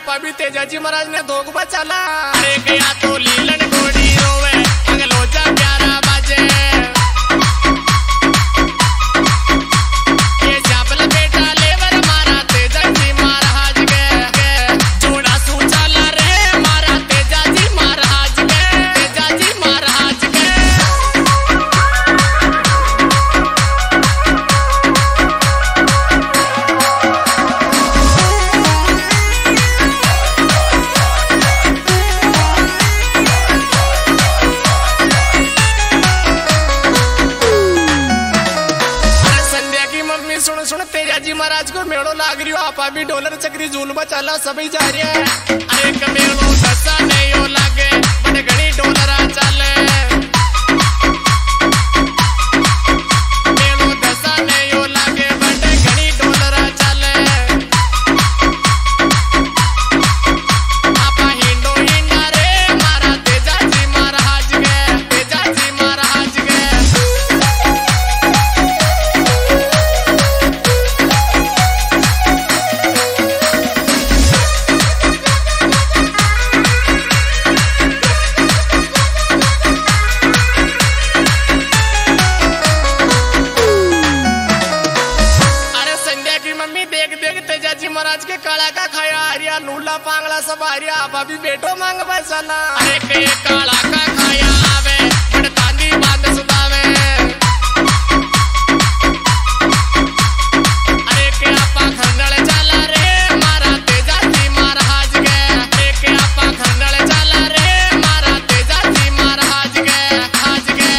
आपा भी तेजाजी महाराज ने धोख बचाला। अरे गया तो लीलन घोड़ी रोवे अगलोजा प्यारा बाजे। ये चापल बेटा लेवर मारा तेजाजी महाराज के जोड़ा सूचाला रे मारा तेजाजी महाराज के तेजाजी महाराज के। सुन सुन तेजाजी महाराज को मेड़ो लाग रही हो आपा भी डॉलर चक्री झूल बचाला सभी जा रही है। अरे कमेड़ो सस्ता नहीं हो लागे बड़े घड़ी डॉलर चाले मेड़ो दसा नहीं हो लागे बड़े घड़ी डॉलर चाले। आपा हिंडो हिंडा रे मारा तेजाजी महाराज के तेजाजी महाराज के। तेजाजी महाराज के काला का खाया हरिया लूला पांगला सब हरिया आपा भी बेटो मांग बसाना। अरे के काला का खाया आवे बड़ तांदी बांध सुदावे। अरे के आपा खंडल चाला रे मारा तेजाजी महाराज के अरे के आपा खंडल चाला रे मारा तेजाजी महाराज के आज के।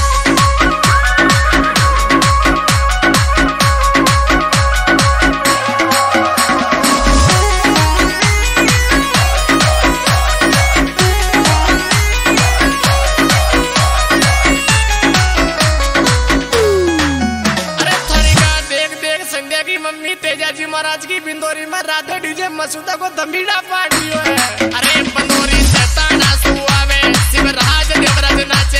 मम्मी तेजाजी महाराज की बिंदोरी में राधे डीजे मसूदा को दमीड़ा पाट दियो है। अरे बंदोरी सताना सुआवे शिवराज देवराज नाचे।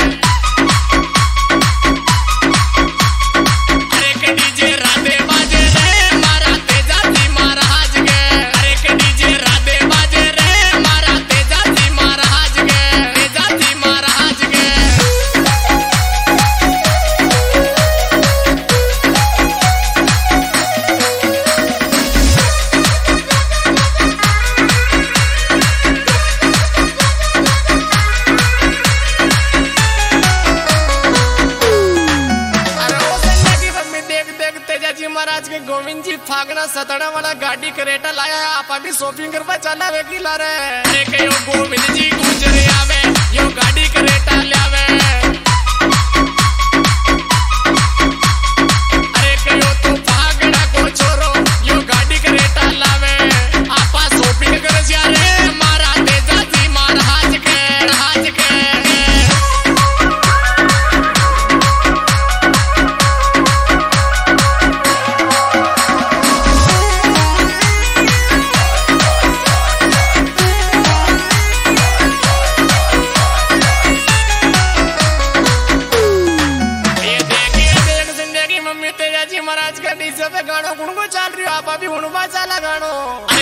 अरे के डीजे राधे बाजे रे मारा तेजाजी महाराज के अरे के डीजे राधे बाजे रे मारा तेजाजी महाराज के तेजाजी महाराज के। तेजाजी महाराज के गोविंद जी फागना सतड़ा वाला गाड़ी करेटा लाया आपा भी शॉपिंग करवा चला वे किला रे। अरे के यो गोविंद जी गुजरे आवे यो गाड़ी करेटा लावे। अरे के यो तो फागना को छोरो यो गाड़ी करेटा लावे आपा शॉपिंग कर जा रे मारा तेजाजी महाराज के राज के। तेजाजी महाराज का डीजे पे गानो गुणगो चाल रही हो आपा भी हुणबा चाला गानो।